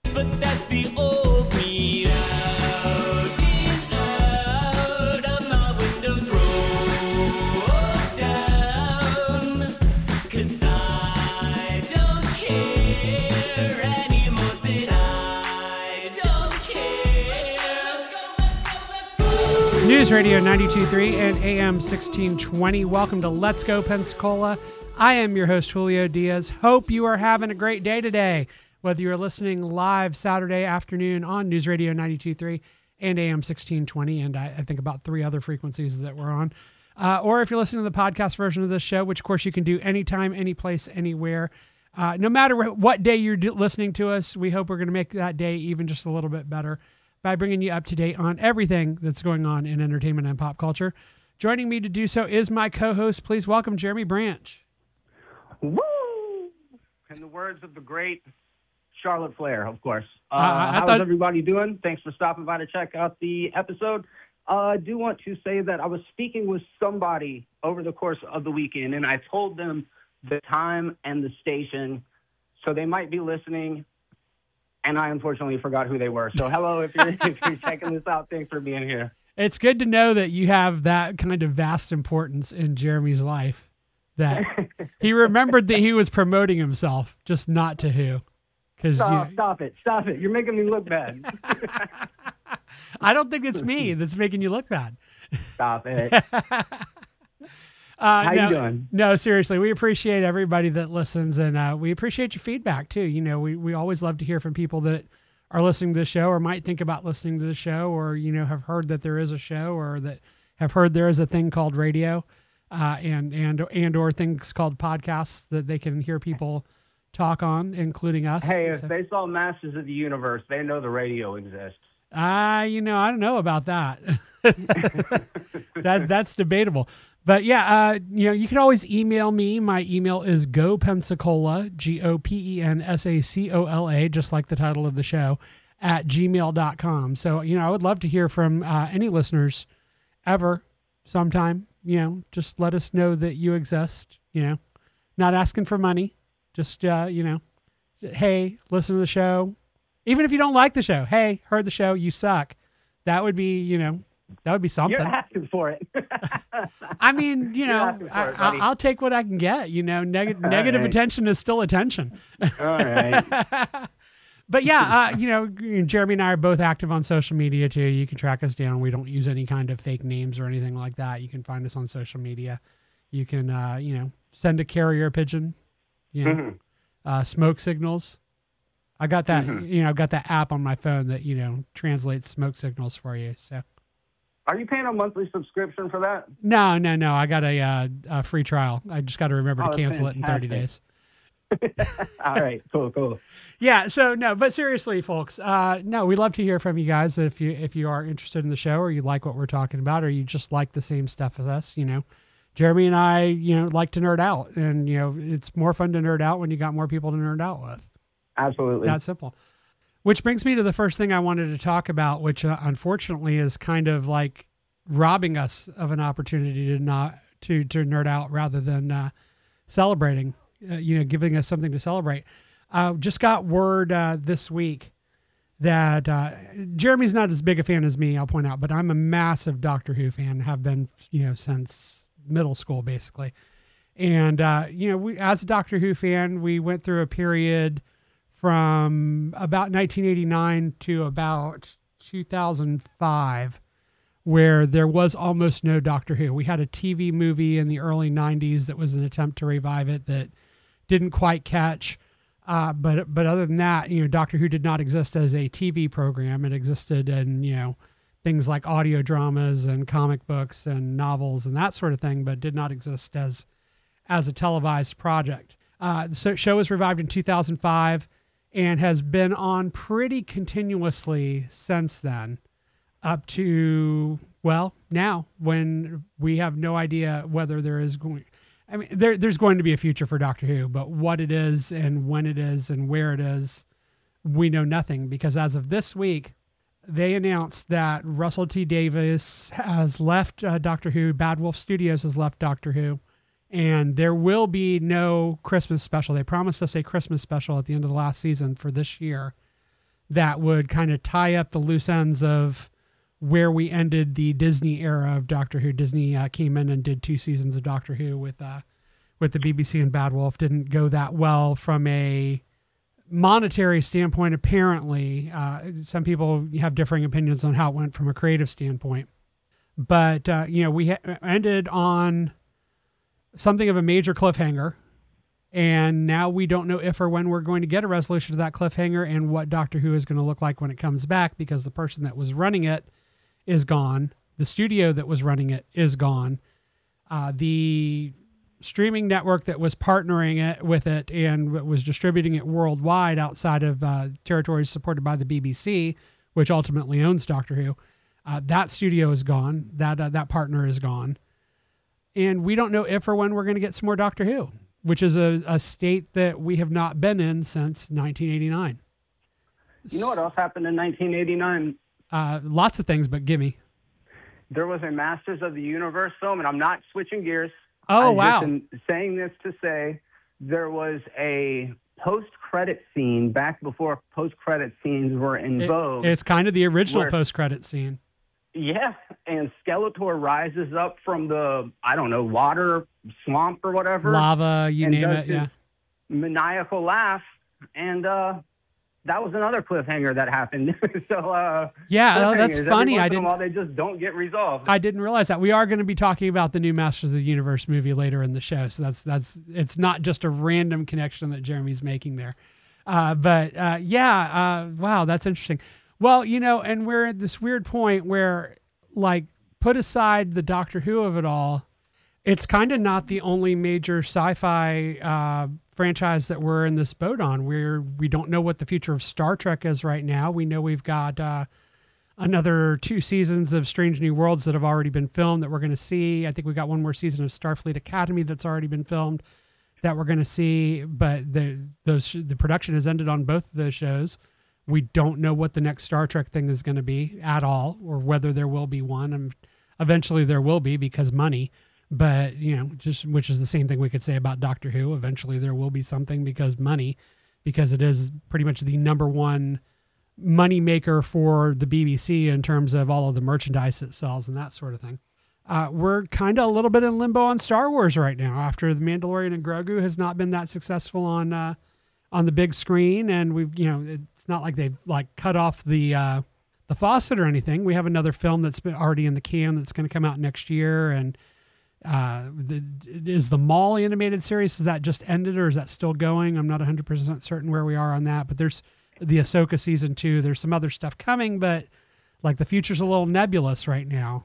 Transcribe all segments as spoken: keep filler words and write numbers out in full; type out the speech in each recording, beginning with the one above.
but that's the old me out and out of my windows roll down, 'cause I don't care anymore, said I don't care. Let's go, let's go, let's go. News Radio ninety-two point three and A M sixteen twenty. Welcome to Let's Go Pensacola. I am your host, Julio Diaz. Hope you are having a great day today. Whether you're listening live Saturday afternoon on News Radio ninety-two point three and A M sixteen twenty, and I, I think about three other frequencies that we're on, uh, or if you're listening to the podcast version of this show, which of course you can do anytime, any place, anywhere. Uh, no matter what day you're do- listening to us, we hope we're going to make that day even just a little bit better by bringing you up to date on everything that's going on in entertainment and pop culture. Joining me to do so is my co-host. Please welcome Jeremy Branch. Woo! In the words of the great Charlotte Flair, of course. Uh, Uh, I how's thought- everybody doing? Thanks for stopping by to check out the episode. Uh, I do want to say that I was speaking with somebody over the course of the weekend, and I told them the time and the station, so they might be listening, and I unfortunately forgot who they were. So hello, if you're, if you're checking this out, thanks for being here. It's good to know that you have that kind of vast importance in Jeremy's life, that he remembered that he was promoting himself, just not to who. Because Stop, stop it, stop it. You're making me look bad. I don't think it's me that's making you look bad. Stop it. Uh, How no, you doing? No, seriously, we appreciate everybody that listens, and uh, we appreciate your feedback too. You know, we, we always love to hear from people that are listening to the show or might think about listening to the show, or, you know, have heard that there is a show, or that have heard there is a thing called radio, uh, and, and, and, or things called podcasts that they can hear people talk on, including us. Hey, if So- they saw Masters of the Universe, they know the radio exists. Uh, you know, I don't know about that. that that's debatable. But yeah, uh, you know, you can always email me. My email is gopensacola, G O P E N S A C O L A, just like the title of the show, at gmail dot com. So, you know, I would love to hear from uh, any listeners ever, sometime. You know, just let us know that you exist, you know, not asking for money. Just, uh, you know, hey, listen to the show. Even if you don't like the show, hey, heard the show, you suck. That would be, you know, that would be something. You're asking for it. I mean, you You're know, asking for I, it, buddy. I, I'll take what I can get. You know, neg- negative right. attention is still attention. All right. But yeah, uh, you know, Jeremy and I are both active on social media too. You can track us down. We don't use any kind of fake names or anything like that. You can find us on social media. You can, uh, you know, send a carrier pigeon. You know, Mhm. uh, smoke signals. I got that, Mhm. you know, I've got that app on my phone that, you know, translates smoke signals for you. So Are you paying a monthly subscription for that? no, no, no. I got a, uh, a free trial. I just got to remember Oh, to that's cancel it in thirty fantastic. days. All right. Cool, cool. Yeah. So no, but seriously, folks, uh, no, we love to hear from you guys. If you, if you are interested in the show, or you like what we're talking about, or you just like the same stuff as us, you know, Jeremy and I, you know, like to nerd out, and, you know, it's more fun to nerd out when you got more people to nerd out with. Absolutely. That simple. Which brings me to the first thing I wanted to talk about, which uh, unfortunately is kind of like robbing us of an opportunity to not to to nerd out rather than uh, celebrating. Uh, you know, giving us something to celebrate. Uh, just got word uh, this week that uh, Jeremy's not as big a fan as me, I'll point out, but I'm a massive Doctor Who fan. Have been, you know, since middle school basically. And uh, you know, we as a Doctor Who fan, we went through a period from about nineteen eighty-nine to about two thousand five, where there was almost no Doctor Who. We had a T V movie in the early nineties that was an attempt to revive it that didn't quite catch. Uh, but but other than that, you know, Doctor Who did not exist as a T V program. It existed in, you know, things like audio dramas and comic books and novels and that sort of thing, but did not exist as as a televised project. Uh, the show was revived in two thousand five and has been on pretty continuously since then, up to, well, now, when we have no idea whether there is going, I mean, there, there's going to be a future for Doctor Who, but what it is and when it is and where it is, we know nothing, because as of this week, they announced that Russell T Davies has left uh, Doctor Who, Bad Wolf Studios has left Doctor Who, and there will be no Christmas special. They promised us a Christmas special at the end of the last season for this year. that would kind of tie up the loose ends of where we ended the Disney era of Doctor Who. Disney uh, came in and did two seasons of Doctor Who with uh, with the B B C and Bad Wolf. Didn't go that well from a monetary standpoint, apparently. Uh, some people have differing opinions on how it went from a creative standpoint. But, uh, you know, we ha- ended on something of a major cliffhanger. And now we don't know if or when we're going to get a resolution to that cliffhanger and what Doctor Who is going to look like when it comes back, because the person that was running it is gone. The studio that was running it is gone. Uh, the streaming network that was partnering it with it and was distributing it worldwide outside of uh, territories supported by the B B C, which ultimately owns Doctor Who, uh, that studio is gone. That uh, that partner is gone. And we don't know if or when we're going to get some more Doctor Who, which is a, a state that we have not been in since nineteen eighty-nine. You know what else happened in nineteen eighty-nine? Uh, lots of things, but gimme. There was a Masters of the Universe film, and I'm not switching gears. Oh, I'm wow. just in- saying this to say there was a post-credit scene back before post-credit scenes were in It- vogue. It's kind of the original Where- post-credit scene. Yeah, and Skeletor rises up from the, I don't know, water, swamp or whatever. Lava, you and name does it, his yeah. maniacal laugh, and uh, that was another cliffhanger that happened. so, uh, Yeah, oh, that's cliffhangers, funny. Every I once in a didn't while, they just don't get resolved. I didn't realize that. We are going to be talking about the new Masters of the Universe movie later in the show, so that's that's it's not just a random connection that Jeremy's making there. Uh, but uh, yeah, uh, wow, that's interesting. Well, you know, and we're at this weird point where, like, put aside the Doctor Who of it all, it's kind of not the only major sci-fi uh, franchise that we're in this boat on. We're we don't know what the future of Star Trek is right now. We know we've got uh, another two seasons of Strange New Worlds that have already been filmed that we're going to see. I think we got one more season of Starfleet Academy that's already been filmed that we're going to see. But the those the production has ended on both of those shows. We don't know what the next Star Trek thing is going to be at all, or whether there will be one. And eventually there will be, because money. But, you know, just which is the same thing we could say about Doctor Who. Eventually there will be something because money, because it is pretty much the number one money maker for the B B C in terms of all of the merchandise it sells and that sort of thing. Uh, we're kind of a little bit in limbo on Star Wars right now after The Mandalorian and Grogu has not been that successful on uh, on the big screen, and we've, you know, it's not like they've like cut off the uh, the faucet or anything. We have another film that's been already in the can that's going to come out next year, and uh, the, is the Maul animated series, has that just ended or is that still going? I'm not one hundred percent certain where we are on that, but there's the Ahsoka season two. There's some other stuff coming, but like the future's a little nebulous right now.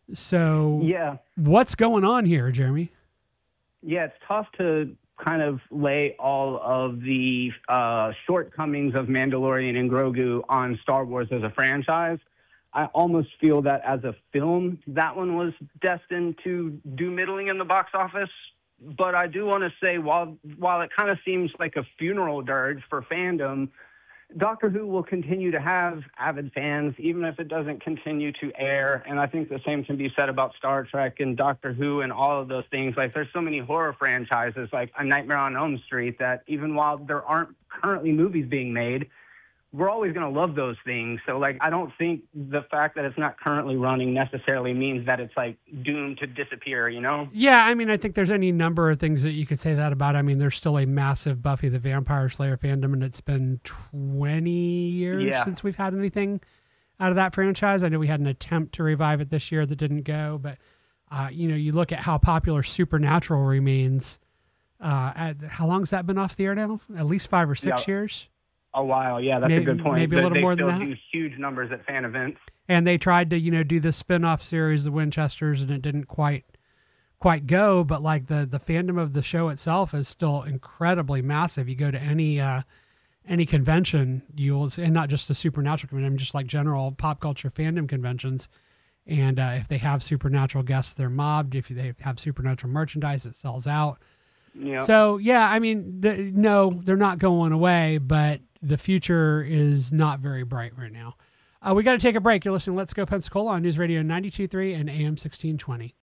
So Yeah. what's going on here, Jeremy? Yeah, it's tough to kind of lay all of the uh, shortcomings of Mandalorian and Grogu on Star Wars as a franchise. I almost feel that as a film, that one was destined to do middling in the box office. But I do want to say, while while it kind of seems like a funeral dirge for fandom, Doctor Who will continue to have avid fans, even if it doesn't continue to air. And I think the same can be said about Star Trek and Doctor Who and all of those things. Like, there's so many horror franchises, like A Nightmare on Elm Street, that even while there aren't currently movies being made, we're always going to love those things. So, like, I don't think the fact that it's not currently running necessarily means that it's, like, doomed to disappear, you know? Yeah, I mean, I think there's any number of things that you could say that about. I mean, there's still a massive Buffy the Vampire Slayer fandom, and it's been twenty years Yeah. since we've had anything out of that franchise. I know we had an attempt to revive it this year that didn't go, but, uh, you know, you look at how popular Supernatural remains. Uh, at, how long's that been off the air now? At least five or six Yeah. years? A while, yeah, that's Maybe- a good point. maybe a They- little they more than still that. do huge numbers at fan events. And they tried to, you know, do the spin-off series, the Winchesters, and it didn't quite quite go. But like the the fandom of the show itself is still incredibly massive. You go to any uh, any convention, you'll, and not just the Supernatural convention, just like general pop culture fandom conventions. And uh, if they have Supernatural guests, they're mobbed. If they have Supernatural merchandise, it sells out. Yeah. So yeah, I mean, the, no, they're not going away, but the future is not very bright right now. Uh, we got to take a break. You're listening to Let's Go Pensacola on News Radio ninety-two point three and A M sixteen twenty.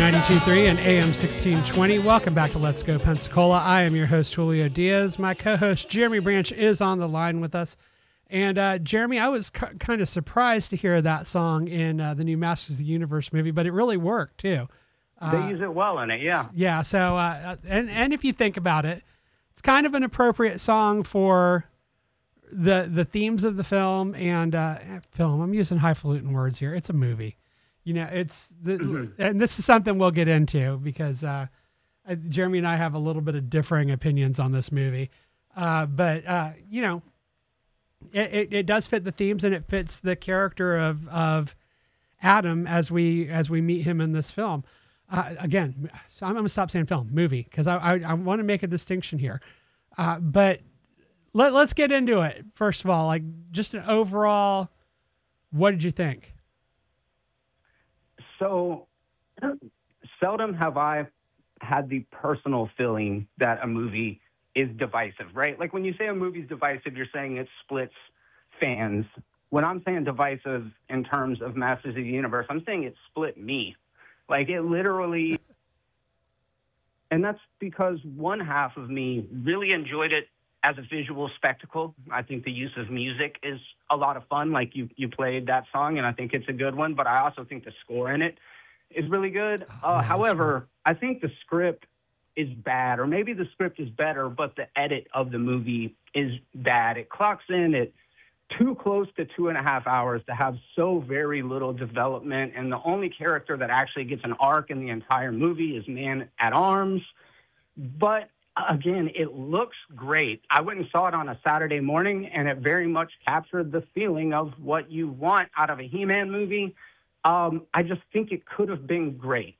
ninety-two point three and A M sixteen twenty. Welcome back to Let's Go Pensacola. I am your host, Julio Diaz. My co-host, Jeremy Branch, is on the line with us. And uh, Jeremy, I was c- kind of surprised to hear that song in uh, the new Masters of the Universe movie, but it really worked, too. Uh, They use it well in it, yeah. Yeah, so, uh, and, and if you think about it, it's kind of an appropriate song for the the themes of the film and uh, film. I'm using highfalutin words here. It's a movie. You know, it's the, mm-hmm. and this is something we'll get into because uh, Jeremy and I have a little bit of differing opinions on this movie. Uh, but, uh, you know, it, it, it does fit the themes and it fits the character of, of Adam as we, as we meet him in this film. Uh, again, so I'm going to stop saying film, movie, because I, I, I want to make a distinction here. Uh, but let, let's get into it. First of all, like just an overall, what did you think? So seldom have I had the personal feeling that a movie is divisive, right? Like when you say a movie's divisive, you're saying it splits fans. When I'm saying divisive in terms of Masters of the Universe, I'm saying it split me. Like it literally, and that's because one half of me really enjoyed it as a visual spectacle. I think the use of music is a lot of fun. Like you, you played that song, and I think it's a good one. But I also think the score in it is really good. Uh, however, I think the script is bad, or maybe the script is better, but the edit of the movie is bad. It clocks in at too close to two and a half hours to have so very little development, and the only character that actually gets an arc in the entire movie is Man at Arms. But again, it looks great. I went and saw it on a Saturday morning, and it very much captured the feeling of what you want out of a He-Man movie. Um, I just think it could have been great.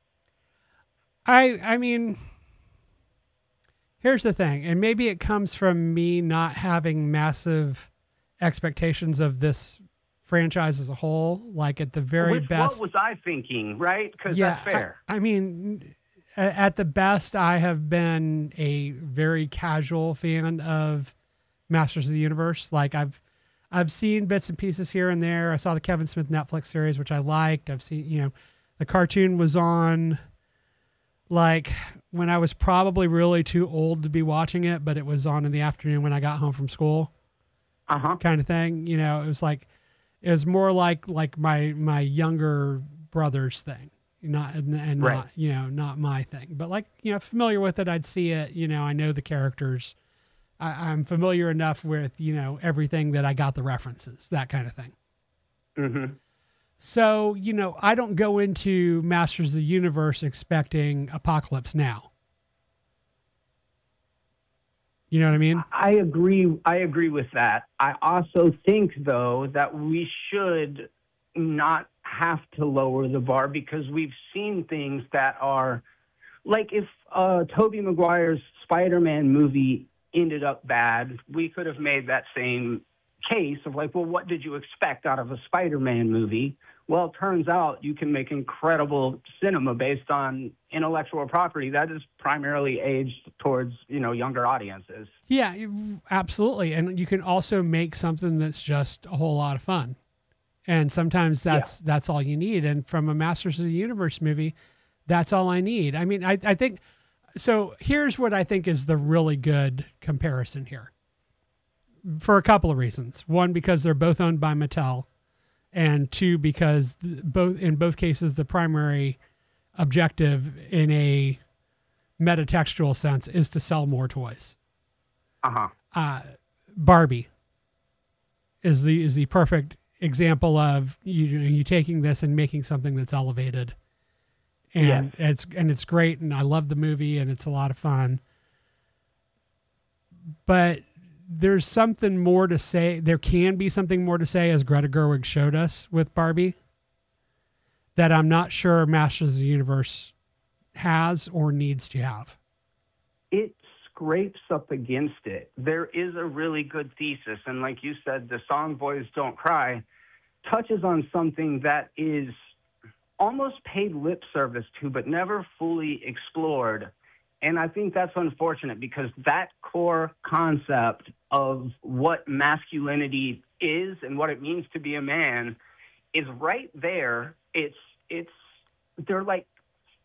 I I mean, here's the thing, and maybe it comes from me not having massive expectations of this franchise as a whole. Like at the very Which, best, what was I thinking, right? Because yeah, that's fair. I, I mean, at the best, I have been a very casual fan of Masters of the Universe. Like I've, I've seen bits and pieces here and there. I saw the Kevin Smith Netflix series, which I liked. I've seen, you know, the cartoon was on like when I was probably really too old to be watching it, but it was on in the afternoon when I got home from school, uh-huh. kind of thing. You know, it was like, it was more like, like my, my younger brother's thing. Not and, and right. not you know not my thing, but like you know familiar with it. I'd see it. You know I know the characters. I, I'm familiar enough with you know everything that I got the references, that kind of thing. Mm-hmm. So you know I don't go into Masters of the Universe expecting Apocalypse Now. You know what I mean? I agree. I agree with that. I also think though that we should not have to lower the bar because we've seen things that are like if uh, Tobey Maguire's Spider-Man movie ended up bad, we could have made that same case of like, well, what did you expect out of a Spider-Man movie? Well, it turns out you can make incredible cinema based on intellectual property that is primarily aged towards, you know, younger audiences. Yeah, absolutely. And you can also make something that's just a whole lot of fun. And sometimes that's yeah. that's all you need. And from a Masters of the Universe movie, that's all I need. I mean, I, I think, so here's what I think is the really good comparison here. For a couple of reasons. One, because they're both owned by Mattel. And two, because both in both cases, the primary objective in a metatextual sense is to sell more toys. Uh-huh. Uh, Barbie is the is the perfect example of you you taking this and making something that's elevated, and yes. it's and it's great, and I love the movie, and it's a lot of fun. But there's something more to say. There can be something more to say, as Greta Gerwig showed us with Barbie, that I'm not sure Masters of the Universe has or needs to have. It scrapes up against it. There is a really good thesis, and like you said, the song Boys Don't Cry touches on something that is almost paid lip service to, but never fully explored. And I think that's unfortunate because that core concept of what masculinity is and what it means to be a man is right there. It's, it's, they're like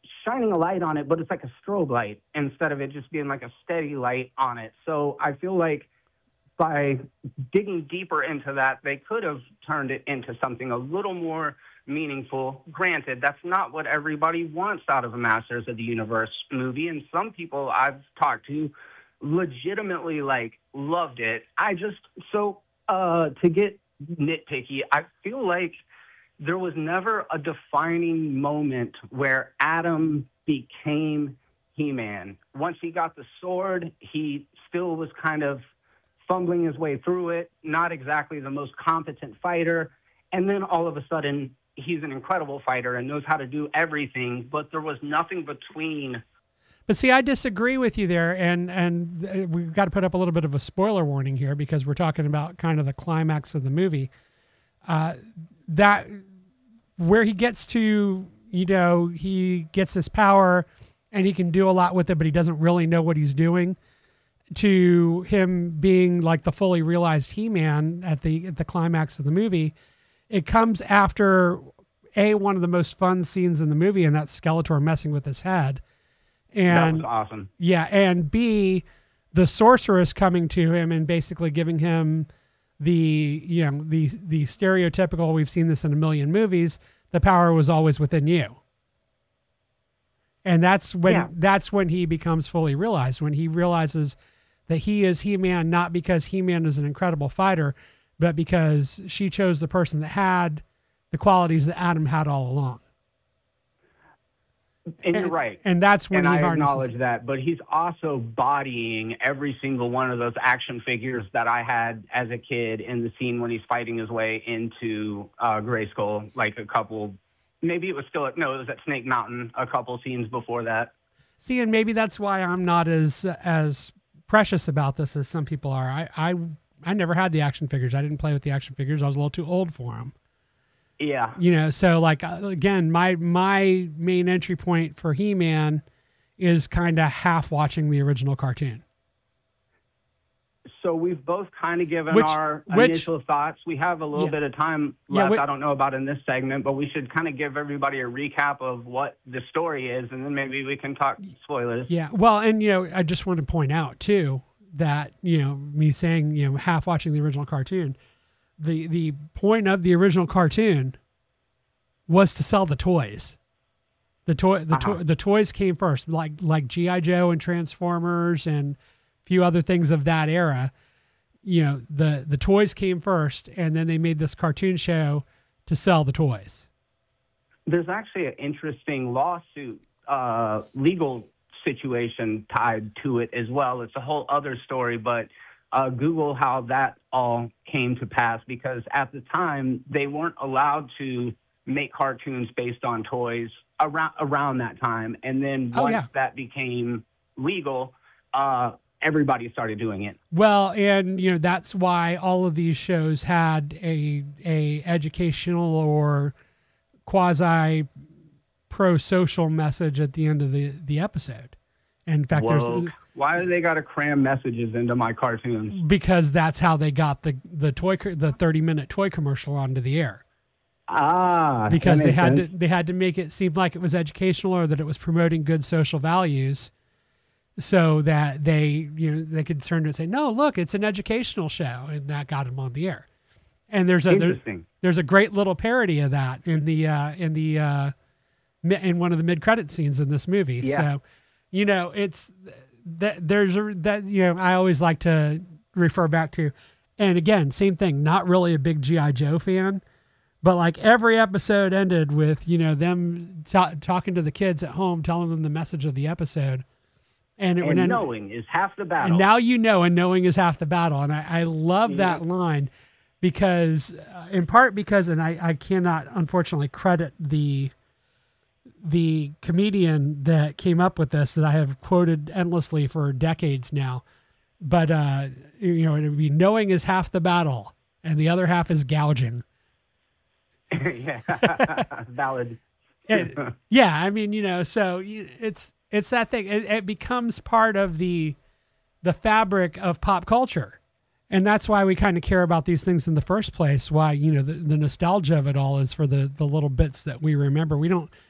shining a light on it, but it's like a strobe light instead of it just being like a steady light on it. So I feel like by digging deeper into that, they could have turned it into something a little more meaningful. Granted, that's not what everybody wants out of a Masters of the Universe movie, and some people I've talked to legitimately like loved it. I just so uh, to get nitpicky, I feel like there was never a defining moment where Adam became He-Man. Once he got the sword, he still was kind of fumbling his way through it, not exactly the most competent fighter. And then all of a sudden, he's an incredible fighter and knows how to do everything, but there was nothing between. But see, I disagree with you there, and and we've got to put up a little bit of a spoiler warning here because we're talking about kind of the climax of the movie. Uh, that where he gets to, you know, he gets his power and he can do a lot with it, but he doesn't really know what he's doing, to him being like the fully realized He-Man at the at the climax of the movie. It comes after a one of the most fun scenes in the movie, and that's Skeletor messing with his head. And that was awesome. Yeah, and B, the sorceress coming to him and basically giving him the, you know, the the stereotypical, we've seen this in a million movies, the power was always within you. And that's when Yeah. that's when he becomes fully realized, when he realizes that he is He-Man, not because He-Man is an incredible fighter, but because she chose the person that had the qualities that Adam had all along. And you're right. And that's when and he I harnesses. acknowledge that, but he's also bodying every single one of those action figures that I had as a kid in the scene when he's fighting his way into uh, Grayskull, like a couple, maybe it was still, no, it was at Snake Mountain, a couple scenes before that. See, and maybe that's why I'm not as as precious about this as some people are. I, I, I never had the action figures. I didn't play with the action figures. I was a little too old for them. Yeah. You know, so like, again, my my main entry point for He-Man is kind of half watching the original cartoon. So we've both kind of given Which- our which- initial thoughts. We have a little Yeah. bit of time Yeah, left. whi- I don't know about in this segment, but we should kind of give everybody a recap of what the story is, and then maybe we can talk spoilers. Yeah, well, and, you know, I just want to point out, too, that, you know, me saying, you know, half watching the original cartoon, the the point of the original cartoon was to sell the toys. The toy, the Uh-huh. to, the toys came first, like like G I Joe and Transformers and a few other things of that era. You know, the the toys came first, and then they made this cartoon show to sell the toys. There's actually an interesting lawsuit, uh, legal situation tied to it as well. It's a whole other story, but uh, Google how that all came to pass, because at the time they weren't allowed to make cartoons based on toys around around that time. And then Oh, once yeah. that became legal, uh, everybody started doing it. Well, and you know that's why all of these shows had a a educational or quasi pro social message at the end of the the episode. And in fact, Whoa. there's Why do they got to cram messages into my cartoons? because that's how they got the the toy co- the thirty minute toy commercial onto the air. Ah, Because that they makes had sense. to they had to make it seem like it was educational or that it was promoting good social values, so that they you know they could turn to it and say, no, look, it's an educational show, and that got them on the air. And there's a there, Interesting. there's a great little parody of that in the uh, in the uh, mi- in one of the mid credit scenes in this movie. Yeah. So, you know, it's that there's a that you know I always like to refer back to, and again, same thing. Not really a big G I Joe fan. But like every episode ended with, you know, them ta- talking to the kids at home, telling them the message of the episode. And it would And end, knowing is half the battle. and now you know, and knowing is half the battle. And I, I love that line because, uh, in part because, and I, I cannot unfortunately credit the the comedian that came up with this that I have quoted endlessly for decades now. But, uh, you know, it would be knowing is half the battle and the other half is gouging. Yeah, valid. It- yeah, I mean, you know, so you- it's it's that thing. It, it becomes part of the the fabric of pop culture, and that's why we kind of care about these things in the first place. Why, you know, the, the nostalgia of it all is for the the little bits that we remember. We don't.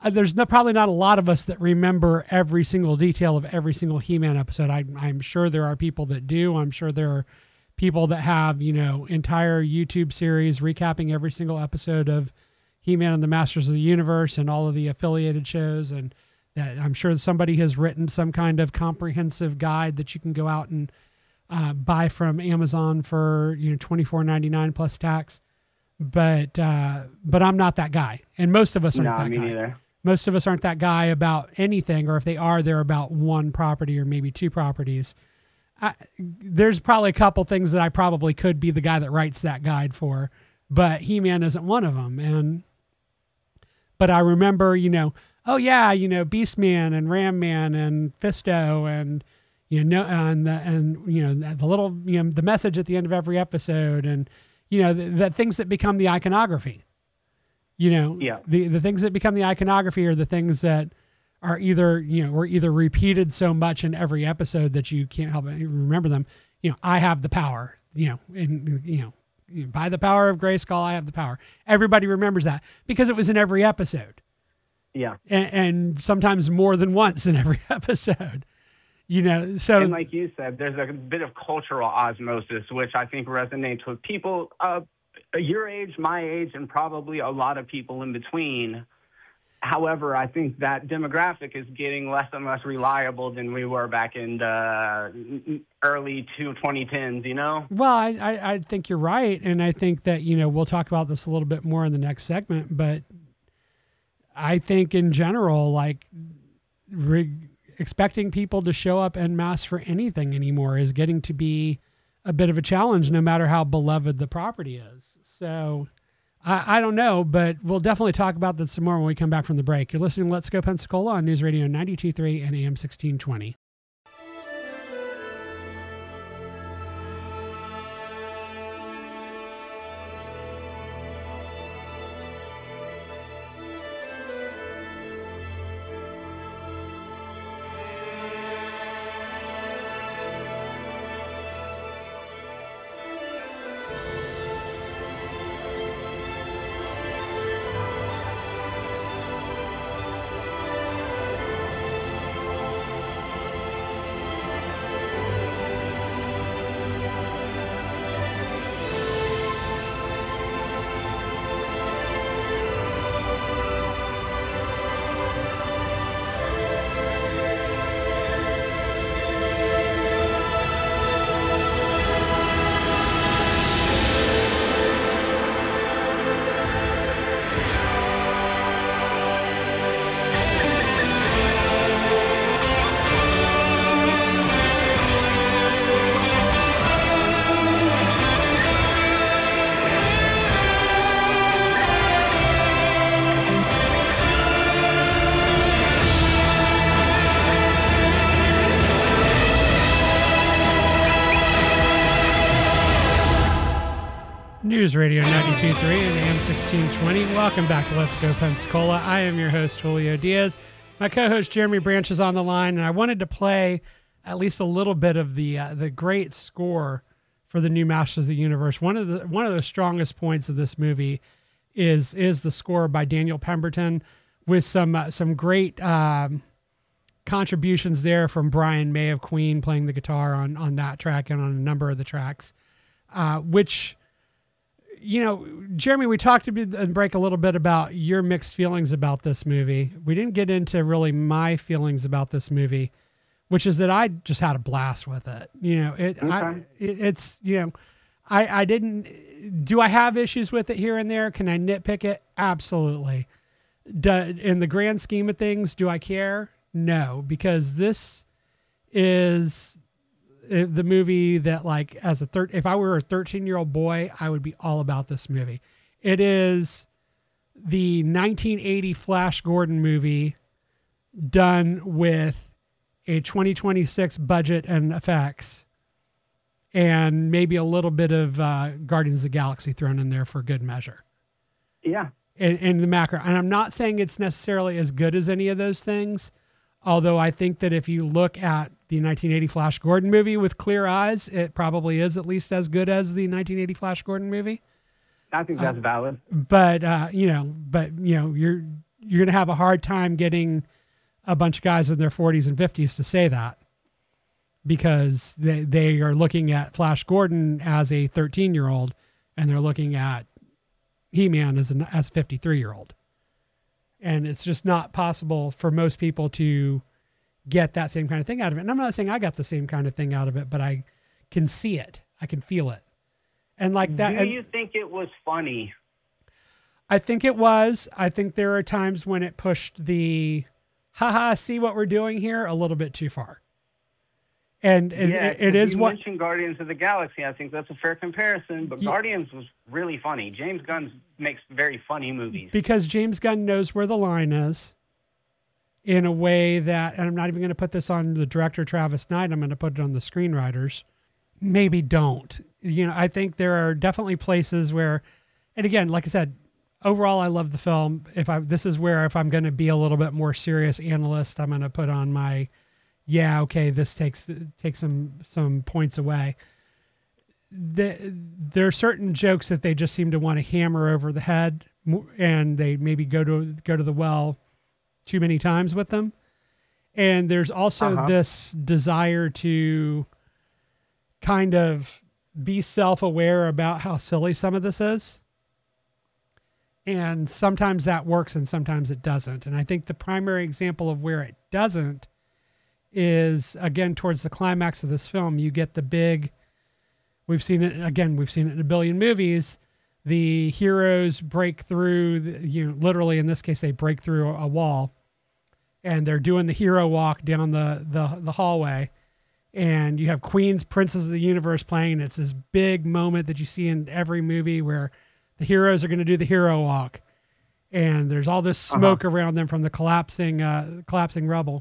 uh, there's no, probably not a lot of us that remember every single detail of every single He-Man episode. I, I'm sure there are people that do. I'm sure there are people that have, you know, entire YouTube series recapping every single episode of He-Man and the Masters of the Universe and all of the affiliated shows. And that I'm sure somebody has written some kind of comprehensive guide that you can go out and uh, buy from Amazon for, you know, twenty-four ninety-nine plus tax. But, uh, but I'm not that guy. And most of us aren't No, that me guy. neither. Most of us aren't that guy about anything, or if they are, they're about one property or maybe two properties. I, there's probably a couple things that I probably could be the guy that writes that guide for, but He-Man isn't one of them. And, but I remember, you know, oh yeah, you know, Beastman and Ram Man and Fisto and, you know, and the, and, you know, the little, you know, the message at the end of every episode and, you know, the, the things that become the iconography, you know, Yeah. the, the things that become the iconography are the things that are either, you know, were either repeated so much in every episode that you can't help but remember them. You know, I have the power, you know, and, you know, by the power of Grayskull, I have the power. Everybody remembers that because it was in every episode. Yeah. And, and sometimes more than once in every episode, you know, so. And like you said, there's a bit of cultural osmosis, which I think resonates with people uh, your age, my age, and probably a lot of people in between. However, I think that demographic is getting less and less reliable than we were back in the early twenty tens, you know? Well, I, I, I think you're right. And I think that, you know, we'll talk about this a little bit more in the next segment, but I think in general, like re- expecting people to show up en masse for anything anymore is getting to be a bit of a challenge, no matter how beloved the property is. So I, I don't know, but we'll definitely talk about this some more when we come back from the break. You're listening to Let's Go Pensacola on News Radio ninety-two point three and A M sixteen twenty. News Radio ninety-two point three and A M sixteen twenty. Welcome back to Let's Go Pensacola. I am your host, Julio Diaz. My co-host, Jeremy Branch, is on the line, and I wanted to play at least a little bit of the uh, the great score for the new Masters of the Universe. One of the one of the strongest points of this movie is is the score by Daniel Pemberton, with some uh, some great um, contributions there from Brian May of Queen playing the guitar on on that track and on a number of the tracks, uh, which. You know, Jeremy, we talked in the break a little bit about your mixed feelings about this movie. We didn't get into really my feelings about this movie, which is that I just had a blast with it. You know, it, Okay. I, it it's, you know, I, I didn't, do I have issues with it here and there? Can I nitpick it? Absolutely. Do, in the grand scheme of things, do I care? No, because this is the movie that, like, as a third, if I were a thirteen year old boy, I would be all about this movie. It is the nineteen eighty Flash Gordon movie done with a twenty twenty-six budget and effects, and maybe a little bit of uh, Guardians of the Galaxy thrown in there for good measure. Yeah. In, in the macro. And I'm not saying it's necessarily as good as any of those things, although I think that if you look at the nineteen eighty Flash Gordon movie with clear eyes, it probably is at least as good as the nineteen eighty Flash Gordon movie. I think that's Uh, valid. But, uh, you know, but, you know, you're, you're going to have a hard time getting a bunch of guys in their forties and fifties to say that, because they, they are looking at Flash Gordon as a thirteen year old and they're looking at He-Man as an, as a fifty-three year old. And it's just not possible for most people to get that same kind of thing out of it. And I'm not saying I got the same kind of thing out of it, but I can see it. I can feel it. And like that. Do and you think it was funny? I think it was. I think there are times when it pushed the, haha, see what we're doing here a little bit too far. And, and yeah, it, it is you what mentioned Guardians of the Galaxy. I think that's a fair comparison, but Yeah. Guardians was really funny. James Gunn makes very funny movies. because James Gunn knows where the line is in a way that, and I'm not even going to put this on the director, Travis Knight. I'm going to put it on the screenwriters. Maybe don't. You know, I think there are definitely places where, and again, like I said, overall, I love the film. If I, this is where, if I'm going to be a little bit more serious analyst, I'm going to put on my, yeah, okay, this takes, takes some, some points away. The, there are certain jokes that they just seem to want to hammer over the head, and they maybe go to, go to the well too many times with them. And there's also Uh-huh. this desire to kind of be self-aware about how silly some of this is. And sometimes that works and sometimes it doesn't. And I think the primary example of where it doesn't is, again, towards the climax of this film. You get the big, we've seen it, again, we've seen it in a billion movies. The heroes break through, the, you know, literally in this case, they break through a wall and they're doing the hero walk down the, the, the hallway. And you have Queen's Princess of the Universe playing. And it's this big moment that you see in every movie where the heroes are going to do the hero walk. And there's all this smoke Uh-huh. around them from the collapsing, uh, collapsing rubble.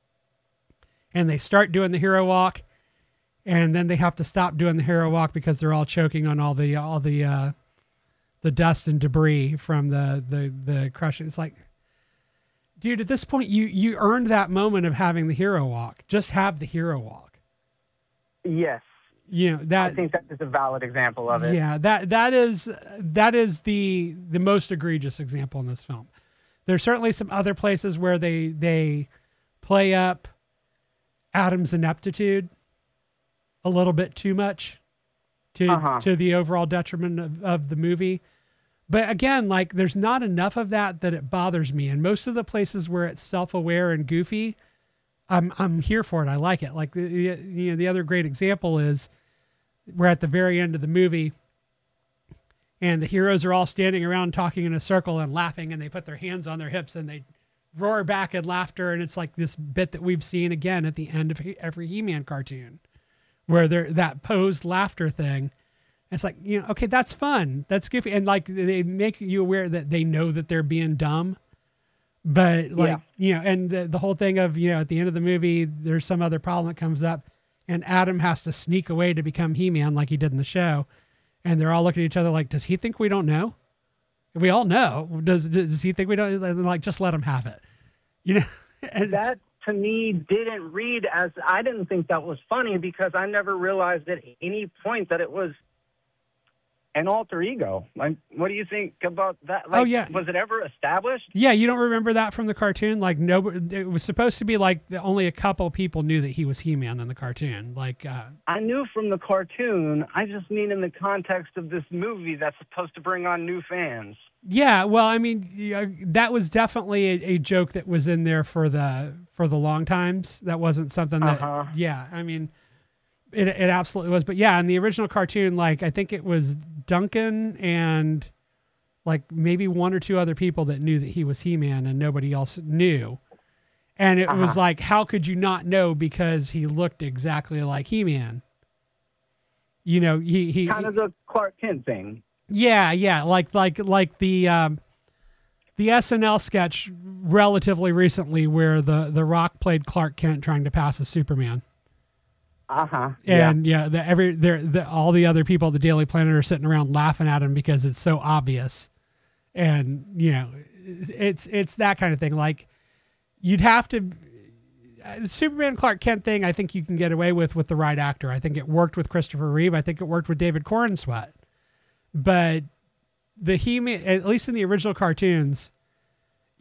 And they start doing the hero walk. And then they have to stop doing the hero walk because they're all choking on all the, all the, uh, the dust and debris from the, the, the crushing. It's like, dude, at this point, you, you earned that moment of having the hero walk. Just have the hero walk. Yes, You know, that, I think that is a valid example of it. yeah, that, that is, that is the, the most egregious example in this film. There's certainly some other places where they, they play up Adam's ineptitude a little bit too much to, Uh-huh. to the overall detriment of, of the movie. But again, like, there's not enough of that that it bothers me. And most of the places where it's self-aware and goofy, I'm I'm here for it. I like it. Like, the, you know, the other great example is we're at the very end of the movie and the heroes are all standing around talking in a circle and laughing, and they put their hands on their hips and they roar back in laughter. And it's like this bit that we've seen again at the end of he- every He-Man cartoon where they're that posed laughter thing. It's like, you know, okay, that's fun. That's goofy. And like, they make you aware that they know that they're being dumb. But like, Yeah. you know, and the, the whole thing of, you know, at the end of the movie, there's some other problem that comes up and Adam has to sneak away to become He-Man like he did in the show. And they're all looking at each other like, does he think we don't know? We all know. Does, does he think we don't? Like, just let him have it. You know, and it's- That to me didn't read as, I didn't think that was funny because I never realized at any point that it was an alter ego. Like, what do you think about that? Like, Oh, yeah. Was it ever established? yeah, you don't remember that from the cartoon? Like, no, it was supposed to be like the, only a couple people knew that he was He-Man in the cartoon. Like, uh, I knew from the cartoon. I just mean in the context of this movie that's supposed to bring on new fans. yeah, well, I mean, yeah, that was definitely a, a joke that was in there for the for the long times. That wasn't something that, Uh-huh. yeah, I mean, it it absolutely was. But yeah, in the original cartoon, like, I think it was Duncan and like maybe one or two other people that knew that he was He-Man and nobody else knew. And it was Uh-huh. like, how could you not know? Because he looked exactly like He-Man. You know, he, he, Kind of the Clark Kent thing. yeah, yeah. Like, like, like the, um, the S N L sketch relatively recently where the, the Rock played Clark Kent trying to pass as Superman. Uh-huh. Yeah. And yeah, the, every there, the, all the other people at the Daily Planet are sitting around laughing at him because it's so obvious. And you know, it's it's that kind of thing. Like, you'd have to uh, the Superman Clark Kent thing. I think you can get away with with the right actor. I think it worked with Christopher Reeve. I think it worked with David Corenswet. But the He-Man, at least in the original cartoons,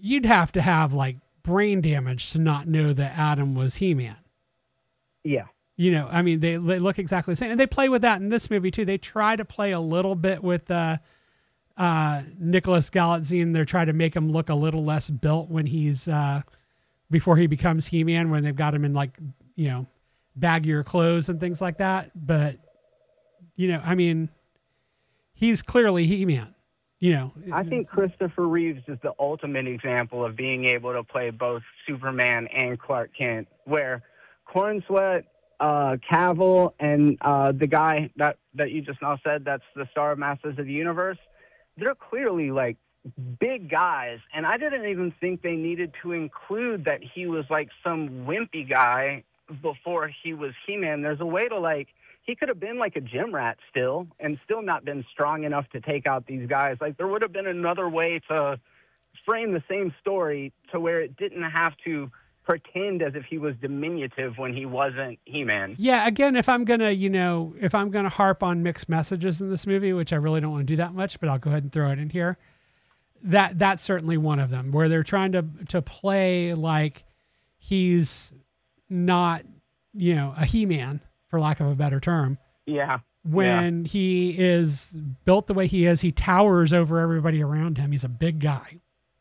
you'd have to have like brain damage to not know that Adam was He-Man. Yeah. You know, I mean, they, they look exactly the same, and they play with that in this movie too. They try to play a little bit with uh, uh, Nicholas Galitzine. They're trying to make him look a little less built when he's uh, before he becomes He-Man, when they've got him in like, you know, baggier clothes and things like that. But you know, I mean, he's clearly He-Man. You know, I think Christopher Reeves is the ultimate example of being able to play both Superman and Clark Kent, where Cornsweet, uh, Cavill, and uh, the guy that, that you just now said that's the star of Masters of the Universe, they're clearly like big guys. And I didn't even think they needed to include that he was like some wimpy guy before he was He-Man. There's a way to like, he could have been like a gym rat still and still not been strong enough to take out these guys. Like there would have been another way to frame the same story to where it didn't have to pretend as if he was diminutive when he wasn't He-Man. Yeah, again, if I'm gonna, you know, if I'm gonna harp on mixed messages in this movie, which I really don't want to do that much, but I'll go ahead and throw it in here. That that's certainly one of them, where they're trying to to play like he's not, you know, a He-Man, for lack of a better term. Yeah. When yeah. he is built the way he is, he towers over everybody around him. He's a big guy.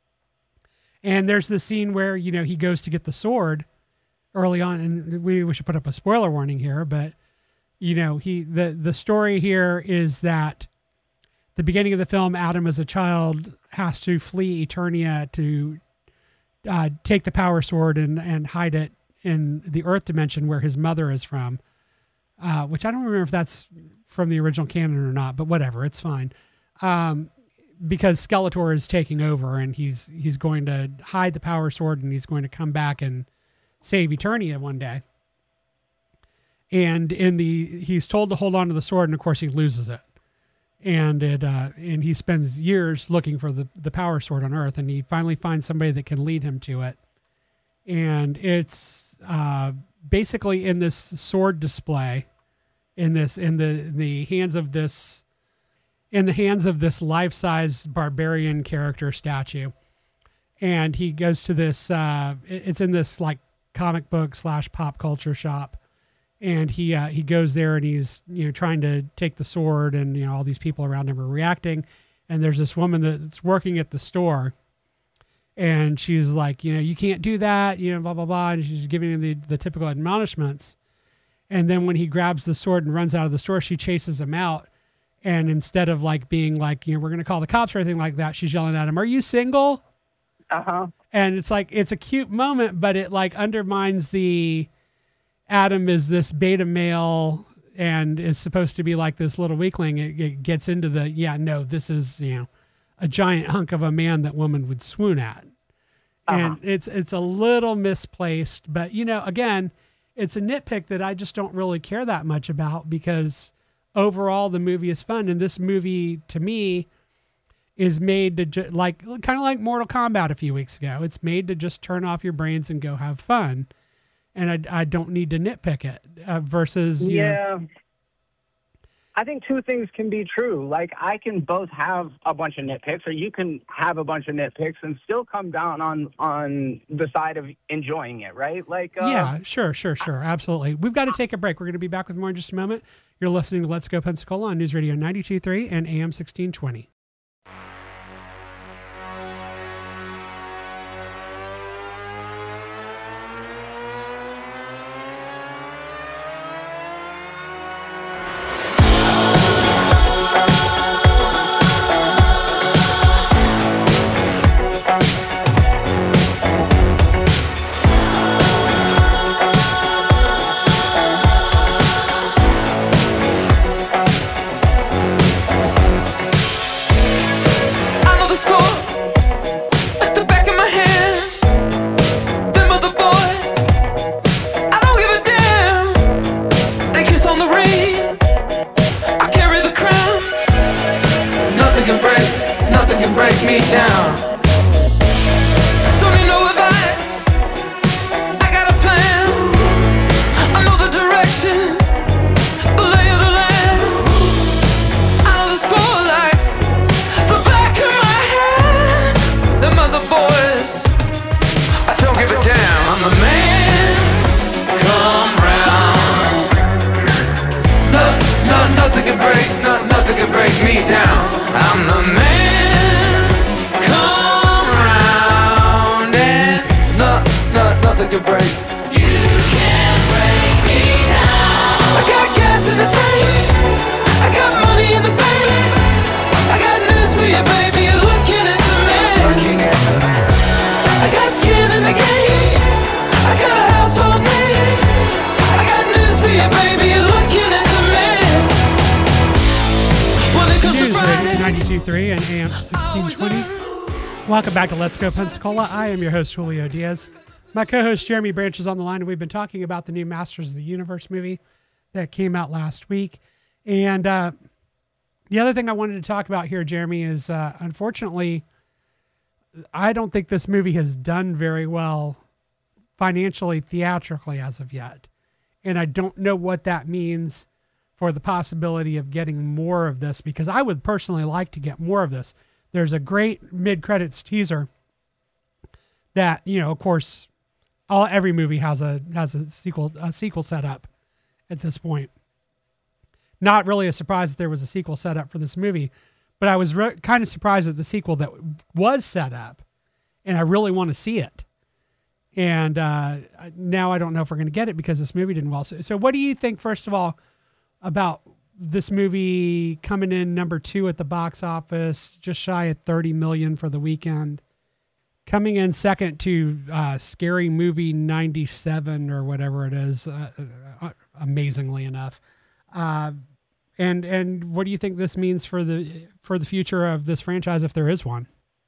And there's the scene where, you know, he goes to get the sword early on, and we, we should put up a spoiler warning here, but you know, he, the, the story here is that the beginning of the film, Adam as a child has to flee Eternia to uh, take the power sword and, and hide it in the Earth dimension where his mother is from, uh, which I don't remember if that's from the original canon or not, but whatever, it's fine. Um, because Skeletor is taking over, and he's he's going to hide the power sword, and he's going to come back and save Eternia one day. And in the he's told to hold on to the sword, and of course he loses it. And it uh, and he spends years looking for the, the power sword on Earth, and he finally finds somebody that can lead him to it. And it's uh, basically in this sword display, in this in the the hands of this. in the hands of this life-size barbarian character statue. And he goes to this, uh, it's in this like comic book slash pop culture shop. And he, uh, he goes there, and he's, you know, trying to take the sword, and, you know, all these people around him are reacting. And there's this woman that's working at the store, and she's like, you know, you can't do that, you know, blah, blah, blah. And she's giving him the, the typical admonishments. And then when he grabs the sword and runs out of the store, she chases him out. And instead of like being like, you know, we're going to call the cops or anything like that, she's yelling at him, "Are you single?" Uh-huh. And it's like, it's a cute moment, but it like undermines the Adam is this beta male and is supposed to be like this little weakling. It, it gets into the, yeah, no, this is, you know, a giant hunk of a man that woman would swoon at. Uh-huh. And it's, it's a little misplaced, but you know, again, it's a nitpick that I just don't really care that much about, because overall the movie is fun. And this movie to me is made to ju- like, kind of like Mortal Kombat a few weeks ago. It's made to just turn off your brains and go have fun. And I, I don't need to nitpick it uh, versus, you yeah. know, I think two things can be true. Like, I can both have a bunch of nitpicks, or you can have a bunch of nitpicks and still come down on, on the side of enjoying it, right? Like, uh, yeah, sure, sure, sure. Absolutely. We've got to take a break. We're going to be back with more in just a moment. You're listening to Let's Go Pensacola on News Radio ninety-two point three and A M sixteen twenty. Me down. Don't need no advice. I got a plan. I know the direction, the lay of the land. I know the score like the back of my hand. Them other boys, and A M sixteen twenty. Welcome back to Let's Go Pensacola. I am your host, Julio Diaz. My co-host, Jeremy Branch, is on the line, and we've been talking about the new Masters of the Universe movie that came out last week. And uh, the other thing I wanted to talk about here, Jeremy, is uh, unfortunately, I don't think this movie has done very well financially, theatrically as of yet. And I don't know what that means for the possibility of getting more of this, because I would personally like to get more of this. There's a great mid-credits teaser that, you know, of course, all every movie has a has a sequel a sequel set up at this point. Not really a surprise that there was a sequel set up for this movie, but I was re- kind of surprised at the sequel that was set up, and I really want to see it. And uh, now I don't know if we're going to get it because this movie didn't well. So, so what do you think, first of all, about this movie coming in number two at the box office, just shy of thirty million for the weekend, coming in second to uh, Scary Movie ninety-seven or whatever it is, uh, uh, amazingly enough. Uh, and and what do you think this means for the for the future of this franchise, if there is one?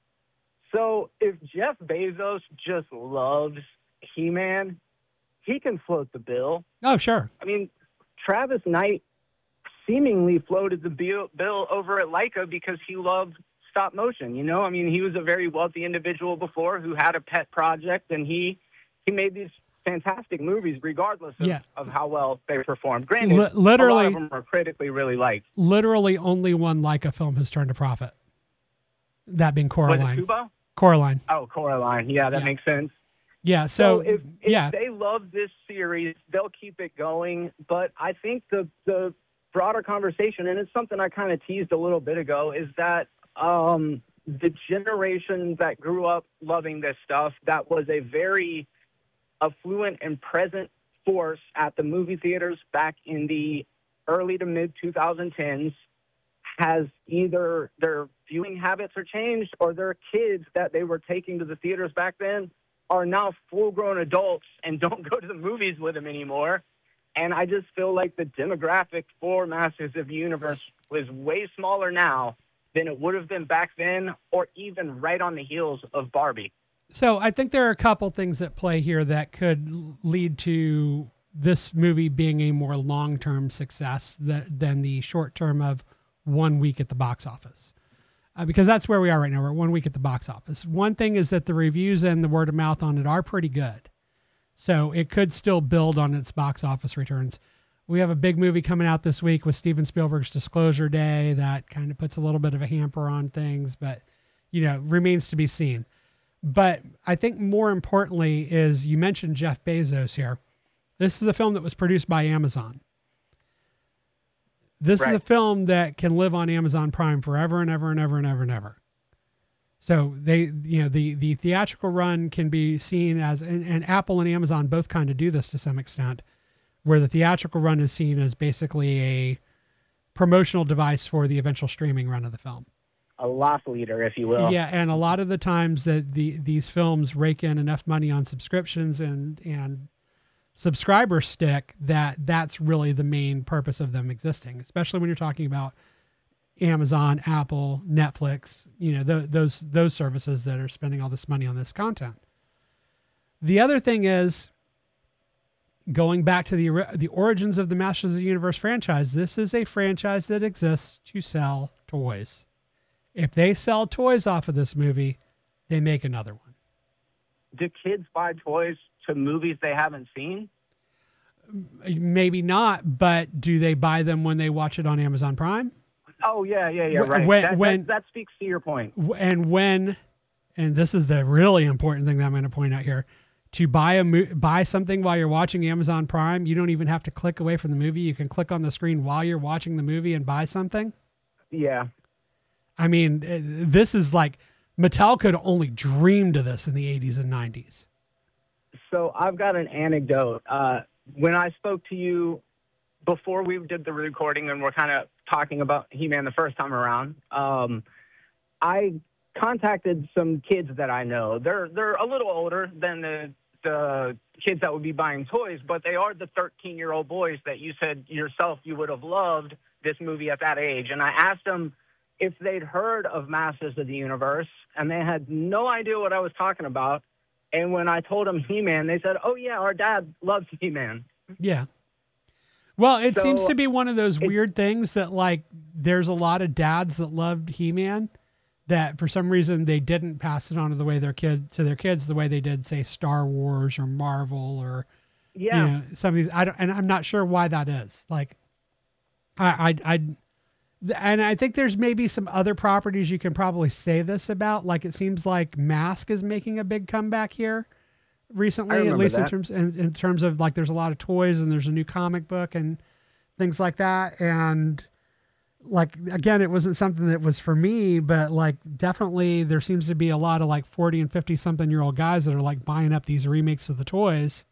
So if Jeff Bezos just loves He-Man, he can float the bill. Oh, sure. I mean, Travis Knight seemingly floated the bill, bill over at Leica because he loved stop motion. You know, I mean, he was a very wealthy individual before who had a pet project, and he he made these fantastic movies regardless of, yeah. of how well they performed. Granted, L- literally, a lot of them are critically really liked. Literally only one Leica film has turned a profit. That being Coraline. Was it Kubo? Coraline. Oh, Coraline. Yeah, that yeah. makes sense. Yeah, so, so if, if yeah. they love this series, they'll keep it going. But I think the the broader conversation, and it's something I kind of teased a little bit ago, is that um, the generation that grew up loving this stuff, that was a very affluent and present force at the movie theaters back in the early to mid twenty tens, has either their viewing habits are changed, or their kids that they were taking to the theaters back then are now full-grown adults and don't go to the movies with them anymore. And I just feel like the demographic for Masters of the Universe was way smaller now than it would have been back then, or even right on the heels of Barbie. So I think there are a couple things at play here that could lead to this movie being a more long-term success that, than the short term of one week at the box office. Uh, because that's where we are right now. We're one week at the box office. One thing is that the reviews and the word of mouth on it are pretty good. So it could still build on its box office returns. We have a big movie coming out this week with Steven Spielberg's Disclosure Day that kind of puts a little bit of a hamper on things, but, you know, remains to be seen. But I think more importantly is, you mentioned Jeff Bezos here. This is a film that was produced by Amazon. This right. is a film that can live on Amazon Prime forever and ever and ever and ever and ever. So they, you know, the, the theatrical run can be seen as, and, and Apple and Amazon both kind of do this to some extent, where the theatrical run is seen as basically a promotional device for the eventual streaming run of the film. A loss leader, if you will. Yeah, and a lot of the times that the these films rake in enough money on subscriptions and and subscriber stick that that's really the main purpose of them existing, especially when you're talking about Amazon, Apple, Netflix, you know, th- those those services that are spending all this money on this content. The other thing is, going back to the the origins of the Masters of the Universe franchise, this is a franchise that exists to sell toys. If they sell toys off of this movie, they make another one. Do kids buy toys to movies they haven't seen? Maybe not, but do they buy them when they watch it on Amazon Prime? Oh, yeah, yeah, yeah, right. When, that, when, that, that speaks to your point. And when, and this is the really important thing that I'm going to point out here, to buy a mo- buy something while you're watching Amazon Prime, you don't even have to click away from the movie. You can click on the screen while you're watching the movie and buy something. Yeah. I mean, this is like, Mattel could have only dreamed of this in the eighties and nineties. So I've got an anecdote. Uh, when I spoke to you before we did the recording and we're kind of talking about He-Man the first time around, um, I contacted some kids that I know. They're they're a little older than the the kids that would be buying toys, but they are the thirteen-year-old boys that you said yourself you would have loved this movie at that age. And I asked them, if they'd heard of Masters of the Universe, and they had no idea what I was talking about. And when I told them He-Man, they said, "Oh yeah, our dad loves He-Man." Yeah. Well, it So, seems to be one of those it- weird things that, like, there's a lot of dads that loved He-Man that for some reason they didn't pass it on to the way their kid to their kids the way they did, say, Star Wars or Marvel or Yeah. you know, some of these. I don't, and I'm not sure why that is. Like, I, I, I, and I think there's maybe some other properties you can probably say this about. Like, it seems like Mask is making a big comeback here I recently, at remember least in that. terms in, in terms of like there's a lot of toys and there's a new comic book and things like that. And like, again, it wasn't something that was for me, but like definitely there seems to be a lot of like forty and fifty something year old guys that are like buying up these remakes of the toys.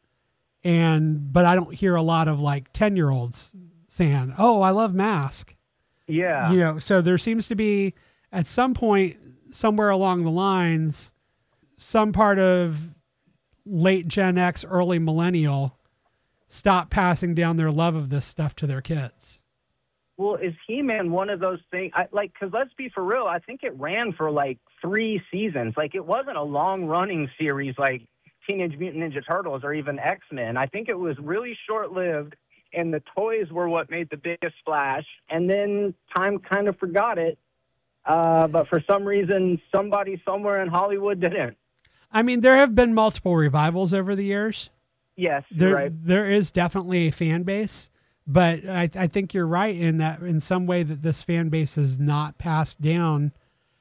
And, but I don't hear a lot of like ten year olds saying, "Oh, I love Mask." Yeah. You know, so there seems to be at some point somewhere along the lines, some part of late Gen X, early millennial stop passing down their love of this stuff to their kids. Well, is He-Man one of those things? I, like, because let's be for real, I think it ran for like three seasons. Like, it wasn't a long-running series like Teenage Mutant Ninja Turtles or even X-Men. I think it was really short-lived, and the toys were what made the biggest splash. And then time kind of forgot it. Uh, but for some reason, somebody somewhere in Hollywood didn't. I mean, there have been multiple revivals over the years. Yes, you're There, right. there is definitely a fan base, but I, I think you're right in that in some way that this fan base is not passed down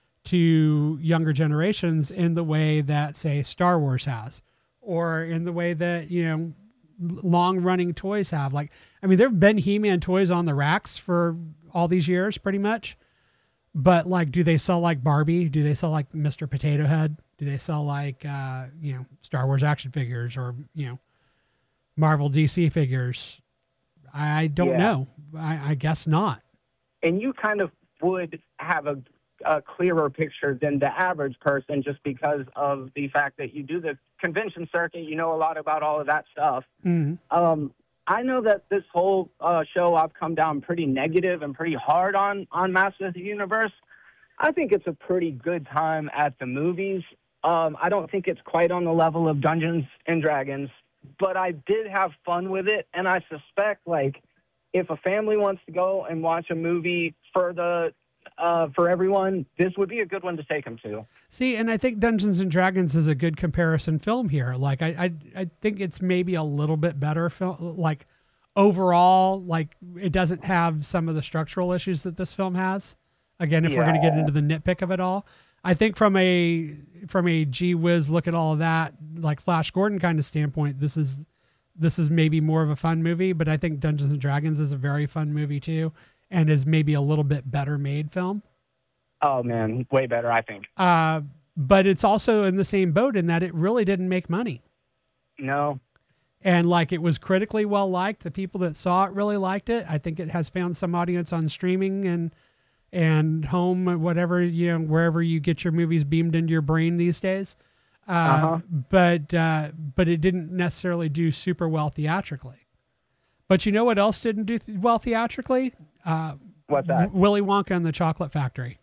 to younger generations in the way that, say, Star Wars has, or in the way that, you know, long running toys have. Like, I mean, there have been He-Man toys on the racks for all these years, pretty much. But like, do they sell like Barbie? Do they sell like Mister Potato Head? Do they sell like, uh, you know, Star Wars action figures or, you know, Marvel D C figures? I don't Yeah. know. I, I guess not. And you kind of would have a, a clearer picture than the average person just because of the fact that you do the convention circuit. You know a lot about all of that stuff. Mhm. Um, I know that this whole uh, show I've come down pretty negative and pretty hard on, on Masters of the Universe. I think it's a pretty good time at the movies. Um, I don't think it's quite on the level of Dungeons and Dragons, but I did have fun with it, and I suspect, like, if a family wants to go and watch a movie for the uh, for everyone, this would be a good one to take them to. See, and I think Dungeons and Dragons is a good comparison film here. Like, I, I, I think it's maybe a little bit better film. Like, overall, like, it doesn't have some of the structural issues that this film has. Again, if we're going to get Yeah. into the nitpick of it all, I think from a from a gee whiz look at all of that, like Flash Gordon kind of standpoint, this is this is maybe more of a fun movie. But I think Dungeons and Dragons is a very fun movie too, and is maybe a little bit better made film. Oh, man, way better, I think. Uh, but it's also in the same boat in that it really didn't make money. No. And like, it was critically well liked. The people that saw it really liked it. I think it has found some audience on streaming and and home, whatever, you know, wherever you get your movies beamed into your brain these days. Uh, Uh-huh. But uh, but it didn't necessarily do super well theatrically. But you know what else didn't do th- well theatrically? Uh, What's that? Willy Wonka and the Chocolate Factory.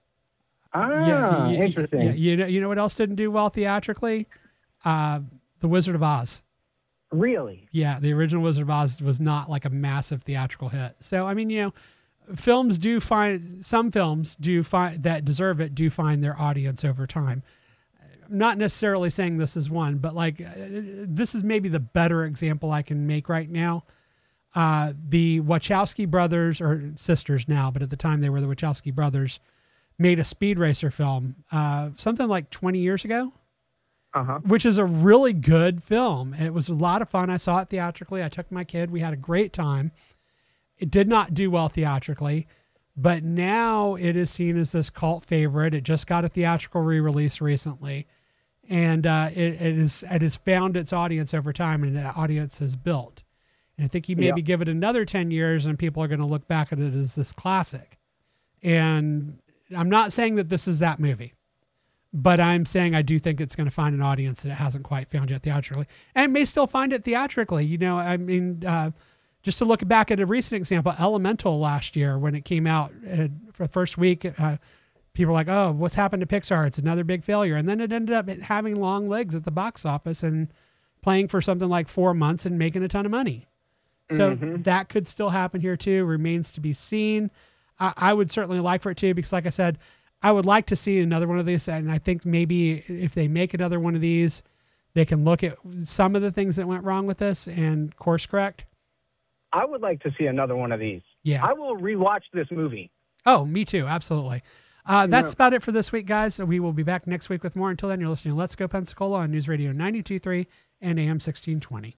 Ah, you- interesting. Yeah, you know, you know what else didn't do well theatrically? Uh, The Wizard of Oz. Really? Yeah, the original Wizard of Oz was not like a massive theatrical hit. So, I mean, you know, films do find, some films do find, that deserve it, do find their audience over time. I'm not necessarily saying this is one, but like, uh, this is maybe the better example I can make right now. Uh, the Wachowski brothers, or sisters now, but at the time they were the Wachowski brothers, made a Speed Racer film, uh, something like twenty years ago. Uh-huh. Which is a really good film. And it was a lot of fun. I saw it theatrically. I took my kid. We had a great time. It did not do well theatrically, but now it is seen as this cult favorite. It just got a theatrical re-release recently, and uh, it, it is it has found its audience over time, and the audience has built. And I think you maybe Yeah. give it another ten years, and people are going to look back at it as this classic. And I'm not saying that this is that movie. But I'm saying I do think it's going to find an audience that it hasn't quite found yet theatrically, and may still find it theatrically. You know, I mean, uh, just to look back at a recent example, Elemental last year when it came out uh, for the first week, uh, people are like, oh, what's happened to Pixar? It's another big failure. And then it ended up having long legs at the box office and playing for something like four months and making a ton of money. So Mm-hmm. that could still happen here too. Remains to be seen. I, I would certainly like for it to, because like I said, I would like to see another one of these. And I think maybe if they make another one of these, they can look at some of the things that went wrong with this and course correct. I would like to see another one of these. Yeah. I will rewatch this movie. Oh, me too. Absolutely. Uh, that's Yeah. about it for this week, guys. So we will be back next week with more. Until then, you're listening to Let's Go Pensacola on News Radio ninety-two point three and A M sixteen twenty.